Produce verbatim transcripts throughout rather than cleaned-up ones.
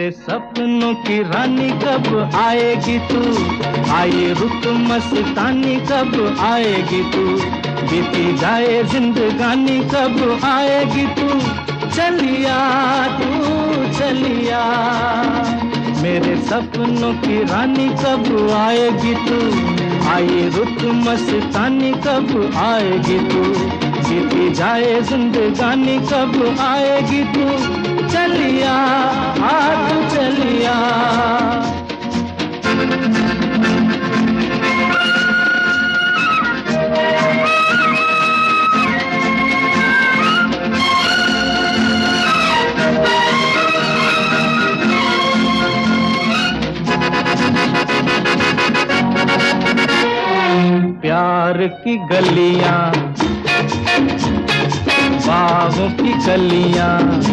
मेरे सपनों की रानी कब आएगी तू, आए रुत मस्तानी कब आएगी तू, बीती जाए जिंदगानी कब आएगी तू, चलिया तू चलिया। मेरे सपनों की रानी कब आएगी तू, आए रुत मस्तानी कब आएगी तू, बीती जाए जिंदगानी कब आएगी तू, चलिया आ तू चलिया। प्यार की गलियां, बागों की कलियां,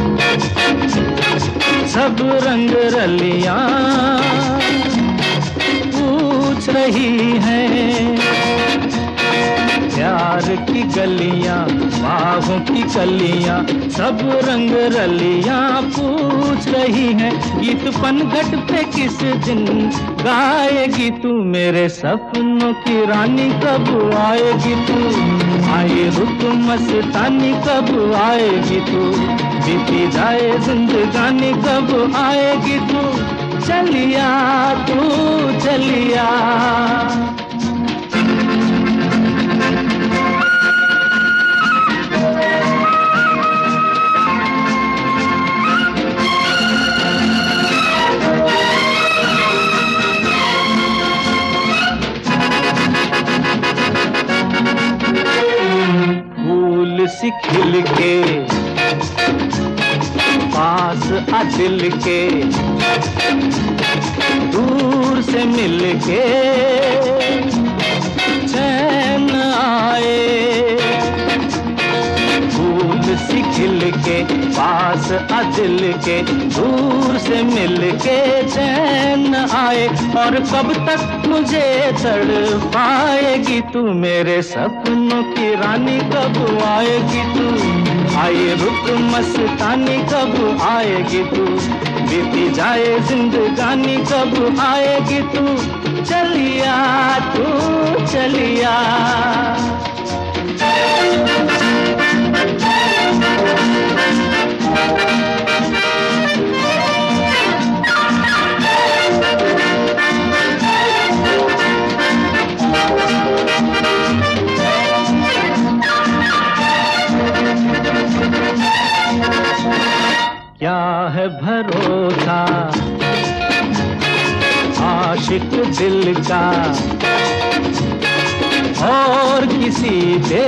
सब रंग रलियां पूछ रही हैं। प्यार की गलियां, बागों की कलियां, सब रंग रलियां पूछ रही हैं। गीत पनघट पे किस दिन गाएगी तू, मेरे सपनों की रानी कब आएगी तू, आए रुत मस्तानी कब आएगी तू, बीती जाए जिंदगानी कब आएगी तू, चलिया तू चलिया। सी खिल के पास आ दिल के, दूर से मिल के चैन आए। फूल सी खिल के पास आ दिल के, दूर से मिल के चैन आए। और कब तक मुझे तड़पाएगी तू, मेरे सपनों की रानी कब आएगी तू, आए रुत मस्तानी कब आएगी तू, बीती जाए जिंदगानी कब आएगी तू, चलिया तू चलिया। क्या है भरोसा आशिक दिल का और किसी पे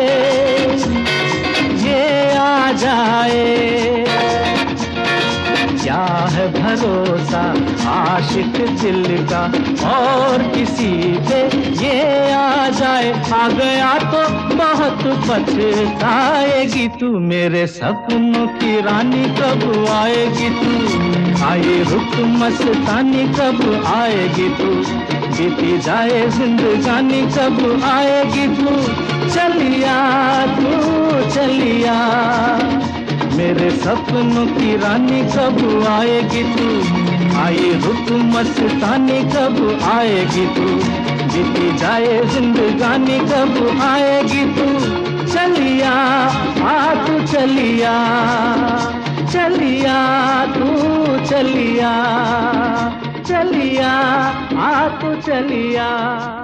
ये आ जाए। क्या है भरोसा आशिक दिल का और किसी पे ये आ जाए। आ गया तो बहुत पछताएगी तू, मेरे सपनों की रानी कब आएगी तू, आए रुत मस्तानी कब आएगी तू, बीती जाए जिंदगानी कब आएगी तू, चलिया तू चलिया। मेरे सपनों की रानी कब आएगी तू, आए रुत मस्तानी कब आएगी तू, बीती जाए जिंदगानी कब आएगी तू, चलिया आ तू चलिया, चलिया तू चलिया, चलिया आ तू चलिया।